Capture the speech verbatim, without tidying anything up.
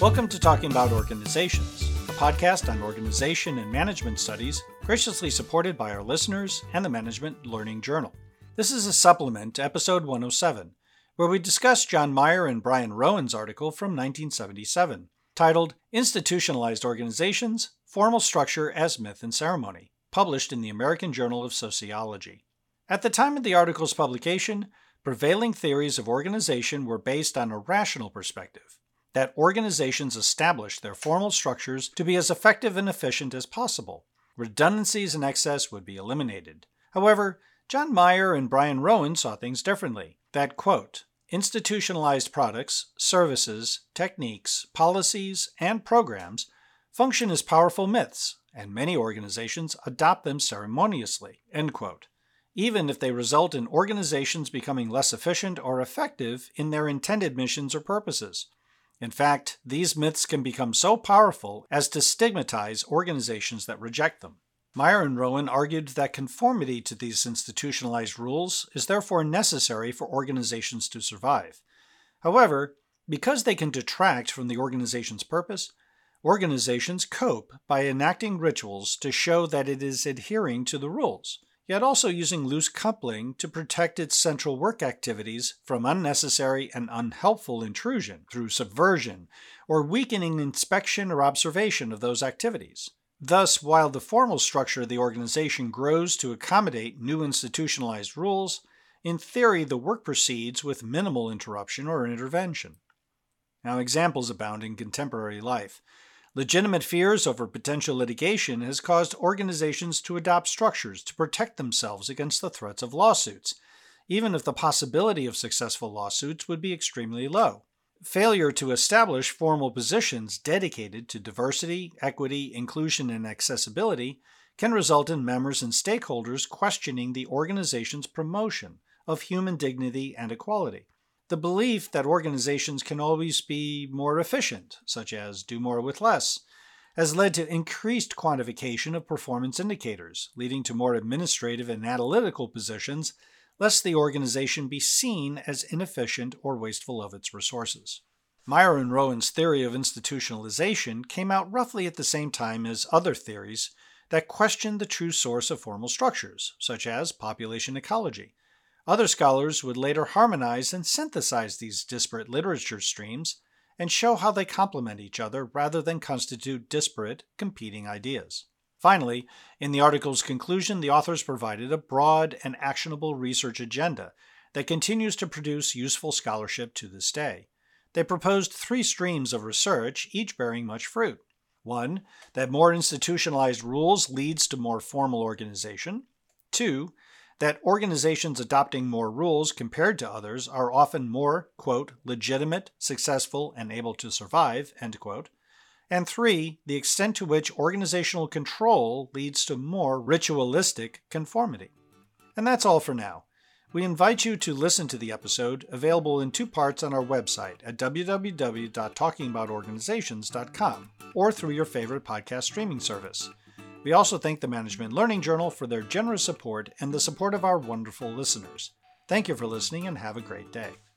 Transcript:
Welcome to Talking About Organizations, a podcast on organization and management studies graciously supported by our listeners and the Management Learning Journal. This is a supplement to episode one oh seven, where we discuss John Meyer and Brian Rowan's article from nineteen seventy-seven, titled Institutionalized Organizations, Formal Structure as Myth and Ceremony, published in the American Journal of Sociology. At the time of the article's publication, prevailing theories of organization were based on a rational perspective, that organizations established their formal structures to be as effective and efficient as possible. Redundancies and excess would be eliminated. However, John Meyer and Brian Rowan saw things differently, that, quote, institutionalized products, services, techniques, policies, and programs function as powerful myths, and many organizations adopt them ceremoniously, end quote, even if they result in organizations becoming less efficient or effective in their intended missions or purposes. In fact, these myths can become so powerful as to stigmatize organizations that reject them. Meyer and Rowan argued that conformity to these institutionalized rules is therefore necessary for organizations to survive. However, because they can detract from the organization's purpose, organizations cope by enacting rituals to show that it is adhering to the rules, yet also using loose coupling to protect its central work activities from unnecessary and unhelpful intrusion through subversion or weakening inspection or observation of those activities. Thus, while the formal structure of the organization grows to accommodate new institutionalized rules, in theory the work proceeds with minimal interruption or intervention. Now, examples abound in contemporary life. Legitimate fears over potential litigation has caused organizations to adopt structures to protect themselves against the threats of lawsuits, even if the possibility of successful lawsuits would be extremely low. Failure to establish formal positions dedicated to diversity, equity, inclusion, and accessibility can result in members and stakeholders questioning the organization's promotion of human dignity and equality. The belief that organizations can always be more efficient, such as do more with less, has led to increased quantification of performance indicators, leading to more administrative and analytical positions, lest the organization be seen as inefficient or wasteful of its resources. Meyer and Rowan's theory of institutionalization came out roughly at the same time as other theories that questioned the true source of formal structures, such as population ecology. Other scholars would later harmonize and synthesize these disparate literature streams and show how they complement each other rather than constitute disparate, competing ideas. Finally, in the article's conclusion, the authors provided a broad and actionable research agenda that continues to produce useful scholarship to this day. They proposed three streams of research, each bearing much fruit. One, that more institutionalized rules leads to more formal organization. Two, that organizations adopting more rules compared to others are often more, quote, legitimate, successful, and able to survive, end quote. And three, the extent to which organizational control leads to more ritualistic conformity. And that's all for now. We invite you to listen to the episode, available in two parts on our website at w w w dot talking about organizations dot com or through your favorite podcast streaming service. We also thank the Management Learning Journal for their generous support and the support of our wonderful listeners. Thank you for listening and have a great day.